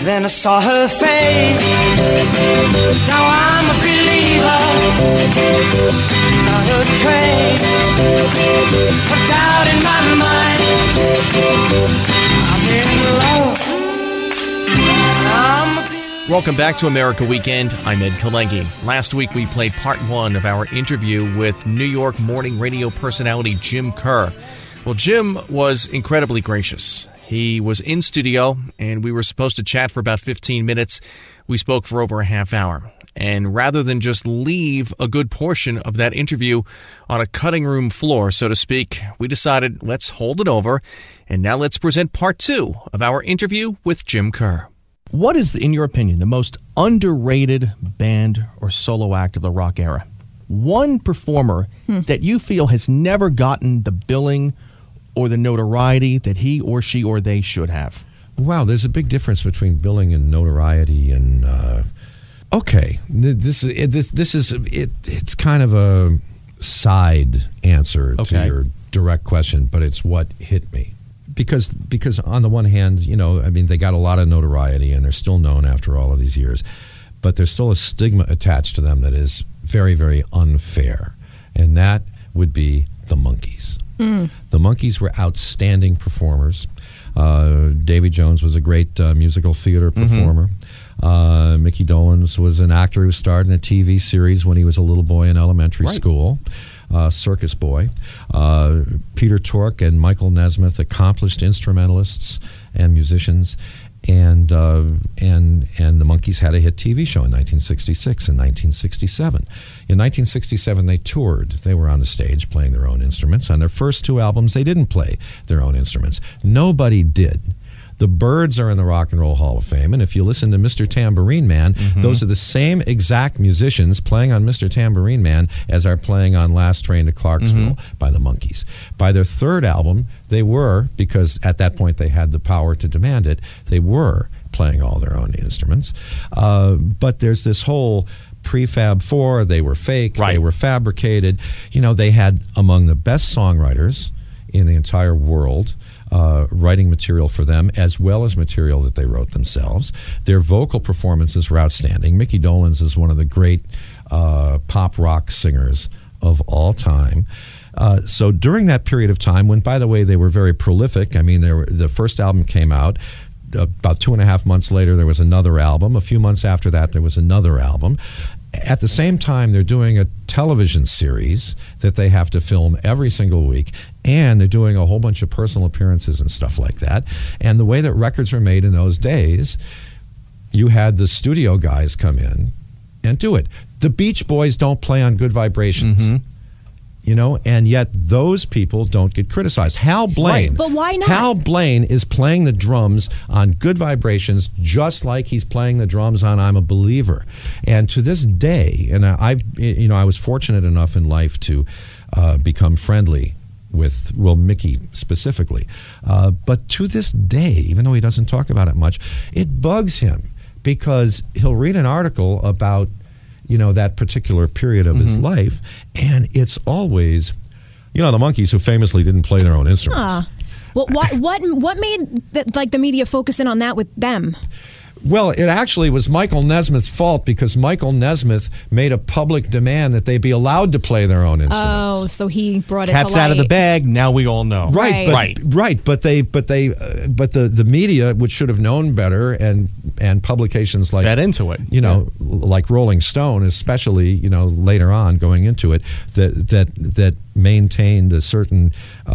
Then I saw her face. Now I'm a believer. Not a trace of doubt in my mind. I'm in love. Welcome back to America Weekend. I'm Ed Kalengi. Last week we played part one of our interview with New York morning radio personality Jim Kerr. Well, Jim was incredibly gracious. He was in studio, and we were supposed to chat for about 15 minutes. We spoke for over a half hour. And rather than just leave a good portion of that interview on a cutting room floor, so to speak, we decided let's hold it over. And now let's present part two of our interview with Jim Kerr. What is, in your opinion, the most underrated band or solo act of the rock era? One performer that you feel has never gotten the billing or the notoriety that he or she or they should have? Wow, there's a big difference between billing and notoriety. And okay, it's kind of a side answer to your direct question, but it's what hit me. Because on the one hand, you know, I mean, they got a lot of notoriety and they're still known after all of these years, but there's still a stigma attached to them that is very, very unfair. And that would be the Monkees. The Monkees were outstanding performers. Davy Jones was a great musical theater performer. Mickey Dolenz was an actor who starred in a TV series when he was a little boy in elementary school. Circus Boy. Peter Tork and Michael Nesmith, accomplished instrumentalists and musicians, and the Monkees had a hit TV show in 1966 and 1967. In 1967, they toured. They were on the stage playing their own instruments. On their first two albums, they didn't play their own instruments. Nobody did. The Byrds are in the Rock and Roll Hall of Fame, and if you listen to Mr. Tambourine Man, those are the same exact musicians playing on Mr. Tambourine Man as are playing on Last Train to Clarksville by the Monkees. By their third album, they were, because at that point they had the power to demand it, they were playing all their own instruments. But there's this whole prefab four, they were fake, they were fabricated. You know, they had among the best songwriters in the entire world writing material for them, as well as material that they wrote themselves. Their vocal performances were outstanding. Mickey Dolenz is one of the great pop rock singers of all time. So during that period of time, when, by the way, they were very prolific, I mean, the first album came out. About 2.5 months later, there was another album. A few months after that, there was another album. At the same time, they're doing a television series that they have to film every single week, and they're doing a whole bunch of personal appearances and stuff like that. And the way that records were made in those days, you had the studio guys come in and do it. The Beach Boys don't play on Good Vibrations. You know, and yet those people don't get criticized. Hal Blaine. But why not? Hal Blaine is playing the drums on Good Vibrations just like he's playing the drums on I'm a Believer. And to this day, and I was fortunate enough in life to become friendly with, well, Mickey specifically. But to this day, even though he doesn't talk about it much, it bugs him because he'll read an article about, you know, that particular period of his life, and it's always, you know, the Monkees, who famously didn't play their own instruments. Well, what made the media focus in on that with them? Well, it actually was Michael Nesmith's fault because Michael Nesmith made a public demand that they be allowed to play their own instruments. Oh, so he brought it Cat's to light. out of the bag. Now we all know. Right. But the media, which should have known better, and publications like fed into it. You know, like Rolling Stone, especially, you know, later on going into it, that maintained a certain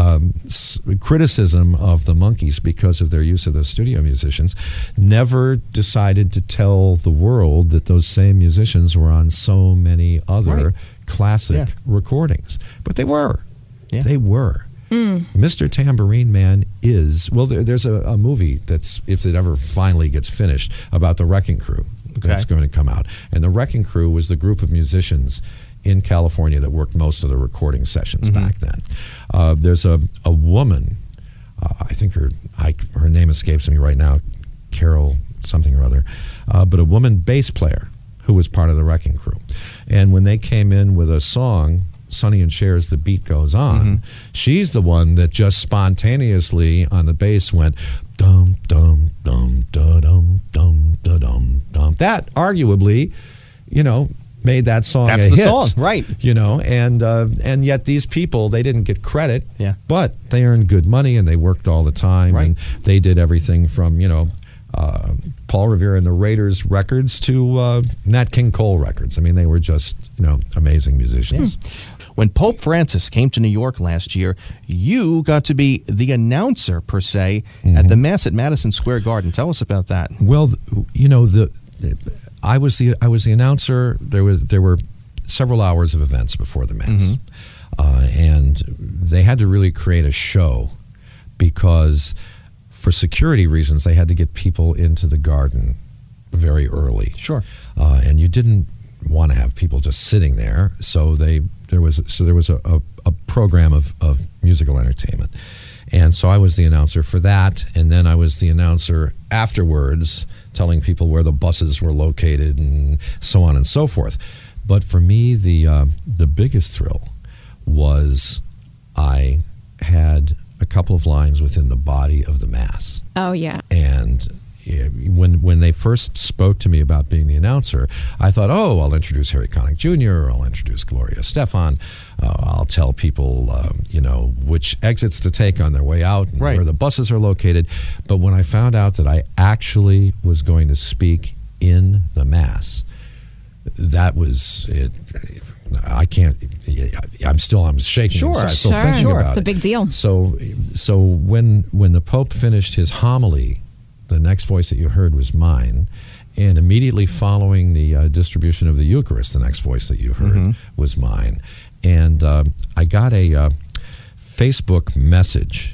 criticism of the Monkees because of their use of those studio musicians, never decided to tell the world that those same musicians were on so many other classic recordings. But they were. Yeah. They were. Mr. Tambourine Man is, well, there's a movie that's, if it ever finally gets finished, about the Wrecking Crew that's going to come out. And the Wrecking Crew was the group of musicians in California that worked most of the recording sessions back then. There's a woman, I think her name escapes me right now, Carol something or other, but a woman bass player who was part of the Wrecking Crew. And when they came in with a song Sonny and Cher's The Beat Goes On, she's the one that just spontaneously on the bass went dum dum dum da dum dum da dum dum. That arguably, made that song That's a the hit. song, right. And yet these people, they didn't get credit, Yeah. but they earned good money and they worked all the time. Right. And they did everything from, Paul Revere and the Raiders records to Nat King Cole records. I mean, they were just, amazing musicians. When Pope Francis came to New York last year, you got to be the announcer, per se, at the Mass at Madison Square Garden. Tell us about that. Well, I was the announcer. There were several hours of events before the Mass, and they had to really create a show because, for security reasons, they had to get people into the garden very early. Sure. And you didn't want to have people just sitting there, so there was a program of musical entertainment, and so I was the announcer for that, and then I was the announcer afterwards, telling people where the buses were located and so on and so forth. But for me, the biggest thrill was I had a couple of lines within the body of the Mass. Oh, yeah. And when they first spoke to me about being the announcer, I thought, I'll introduce Harry Connick Jr., I'll introduce Gloria Estefan, I'll tell people, which exits to take on their way out and Right. where the buses are located. But when I found out that I actually was going to speak in the Mass, that was it. I can't. I'm shaking. Sure, inside, still sure. thinking about It's a it. big deal. So when the Pope finished his homily, the next voice that you heard was mine, and immediately following the distribution of the Eucharist, the next voice that you heard was mine. And I got a Facebook message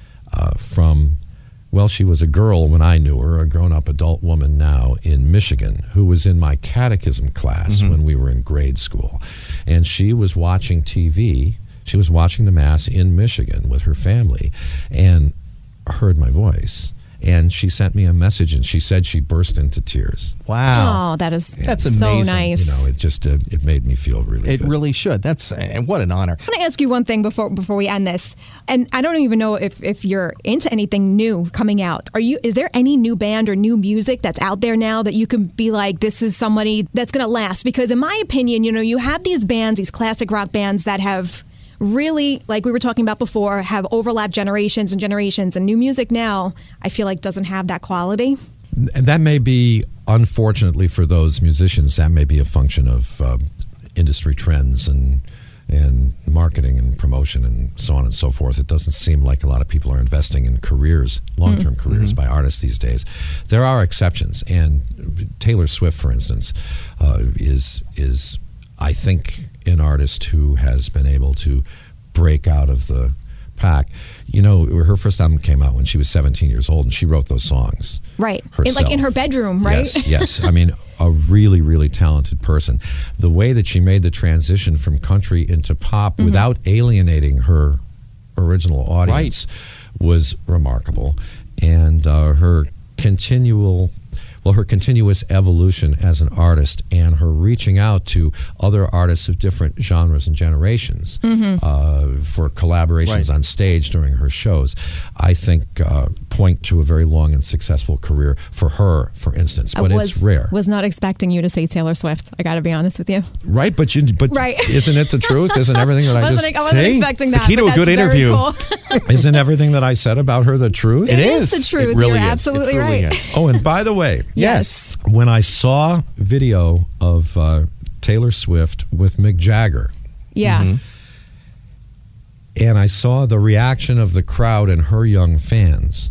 from, she was a girl when I knew her, a grown-up adult woman now in Michigan, who was in my catechism class when we were in grade school. And she was watching TV. She was watching the Mass in Michigan with her family and heard my voice. And she sent me a message, and she said she burst into tears. Wow. Oh, that's That's so amazing. nice. It just it made me feel really It good. really should. And what an honor. I want to ask you one thing before we end this, and I don't even know if you're into anything new coming out. Is there any new band or new music that's out there now that you can be like, this is somebody that's going to last? Because in my opinion, you have these bands, these classic rock bands that have really, like we were talking about before, have overlapped generations and generations, and new music now, I feel like, doesn't have that quality. And that may be, unfortunately for those musicians, that may be a function of industry trends and marketing and promotion and so on and so forth. It doesn't seem like a lot of people are investing in careers, long-term careers by artists these days. There are exceptions, and Taylor Swift, for instance, is I think an artist who has been able to break out of the pack. Her first album came out when she was 17 years old, and she wrote those songs. Right. Herself. Like in her bedroom, right? Yes. I mean, a really, really talented person. The way that she made the transition from country into pop without alienating her original audience was remarkable. And her continuous evolution as an artist and her reaching out to other artists of different genres and generations for collaborations on stage during her shows, I think point to a very long and successful career for her, for instance. But it's rare. Was not expecting you to say Taylor Swift. I got to be honest with you. Right, but Right. Isn't it the truth? Isn't everything that I wasn't expecting that. the key to but a good that's very interview. cool. isn't everything that I said about her the truth? It is the truth. It really You're is. absolutely It truly right. is. Oh, and by the way, Yes. when I saw video of Taylor Swift with Mick Jagger, Yeah. and I saw the reaction of the crowd and her young fans,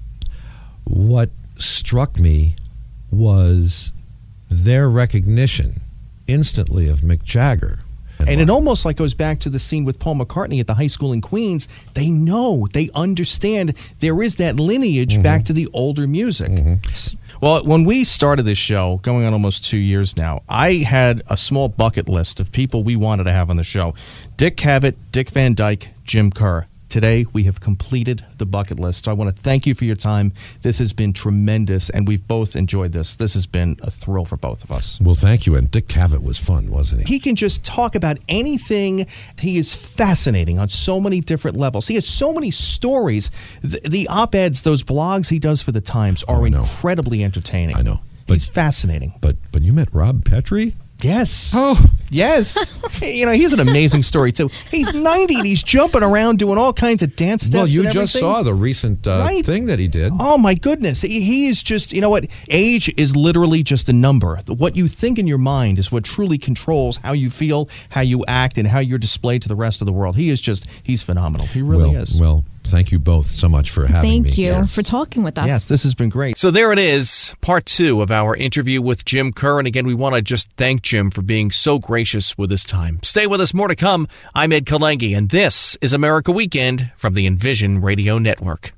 what struck me was their recognition instantly of Mick Jagger. And it almost like goes back to the scene with Paul McCartney at the high school in Queens. They understand there is that lineage back to the older music. Well, when we started this show, going on almost 2 years now, I had a small bucket list of people we wanted to have on the show. Dick Cavett, Dick Van Dyke, Jim Kerr. today we have completed the bucket list. So I want to thank you for your time. This has been tremendous, and we've both enjoyed this. This has been a thrill for both of us. Well, thank you. And Dick Cavett was fun, wasn't he? He can just talk about anything. He is fascinating on so many different levels. He has so many stories. The op-eds, those blogs he does for the Times are incredibly entertaining. I know. He's fascinating. But you met Rob Petrie? Yes. Oh, yes. He's an amazing story, too. He's 90 and he's jumping around doing all kinds of dance steps. Well, you and just saw the recent thing that he did. Oh, my goodness. He is just, you know what? Age is literally just a number. What you think in your mind is what truly controls how you feel, how you act, and how you're displayed to the rest of the world. He's phenomenal. He really is. Well, thank you both so much for having me. Thank you for talking with us. Yes, this has been great. So there it is, part 2 of our interview with Jim Kerr. And again, we want to just thank Jim for being so gracious with his time. Stay with us, more to come. I'm Ed Kalengi, and this is America Weekend from the Envision Radio Network.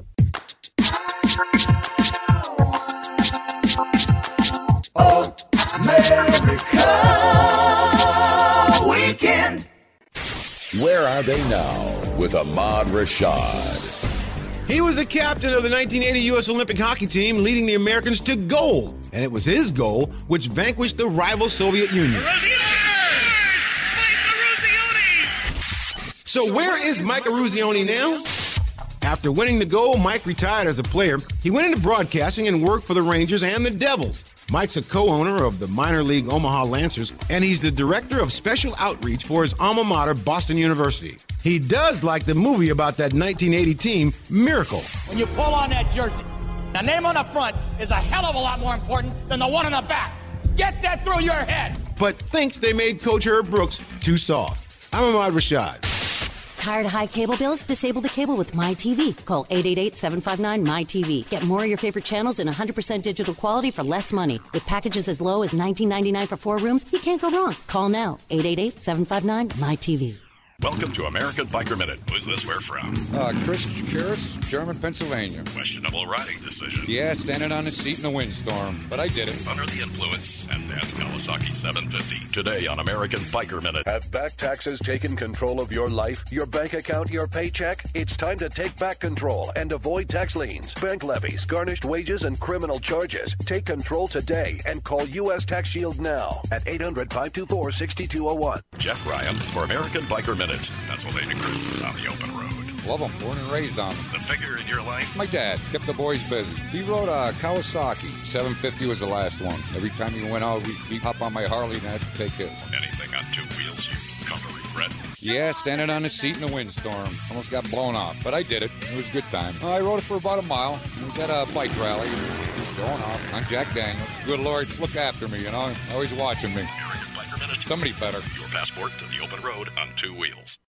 Oh, America Weekend. Where are they now with Ahmad Rashad? He was the captain of the 1980 U.S. Olympic hockey team, leading the Americans to gold. And it was his goal which vanquished the rival Soviet Union. So where is Mike Eruzione now? After winning the gold, Mike retired as a player. He went into broadcasting and worked for the Rangers and the Devils. Mike's a co-owner of the minor league Omaha Lancers, and he's the director of special outreach for his alma mater, Boston University. He does like the movie about that 1980 team, Miracle. When you pull on that jersey, the name on the front is a hell of a lot more important than the one on the back. Get that through your head. But thinks they made Coach Herb Brooks too soft. I'm Ahmad Rashad. Tired of high cable bills? Disable the cable with MyTV. Call 888-759-MyTV. Get more of your favorite channels in 100% digital quality for less money. With packages as low as $19.99 for 4 rooms, you can't go wrong. Call now. 888-759-MyTV. Welcome to American Biker Minute. Who's this? Where from? Chris Jakiris, German, Pennsylvania. Questionable riding decision. Yeah, standing on a seat in a windstorm, but I did it. Under the influence, and that's Kawasaki 750. Today on American Biker Minute. Have back taxes taken control of your life, your bank account, your paycheck? It's time to take back control and avoid tax liens, bank levies, garnished wages, and criminal charges. Take control today and call U.S. Tax Shield now at 800-524-6201. Jeff Ryan for American Biker Minute. Pennsylvania Chris on the open road. Love them, born and raised on them. The figure in your life? My dad kept the boys busy. He rode a Kawasaki. 750 was the last one. Every time he went out, he'd hop on my Harley and I had to take his. Anything on 2 wheels you've come to regret? Yeah, standing on a seat in a windstorm. Almost got blown off, but I did it. It was a good time. I rode it for about a mile. It was at a bike rally. It was going off. I'm Jack Daniels. Good Lord, look after me, always watching me. American Biker Minute. Somebody better. Your passport to the open road on 2 wheels.